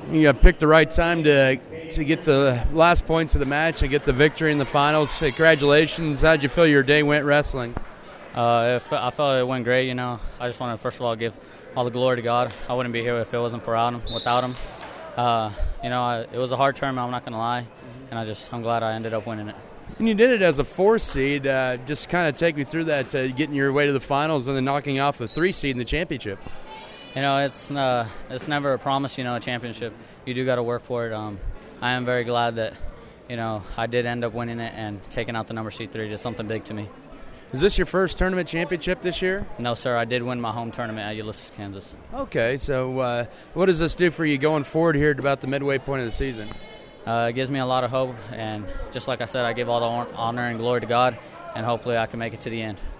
You picked the right time to get the last points of the match and get the victory in the finals. Congratulations. How'd you feel your day went wrestling? I felt it went great. I just want to, first of all, give all the glory to God. I wouldn't be here if it wasn't without him. It was a hard tournament, I'm not going to lie, and I'm glad I ended up winning it. And you did it as a 4 seed. Just kind of take me through that, getting your way to the finals and then knocking off a 3 seed in the championship. It's never a promise, a championship. You do got to work for it. I am very glad that, I did end up winning it and taking out the number seed 3. It's something big to me. Is this your first tournament championship this year? No, sir. I did win my home tournament at Ulysses, Kansas. Okay, so what does this do for you going forward here at about the midway point of the season? It gives me a lot of hope, and just like I said, I give all the honor and glory to God, and hopefully I can make it to the end.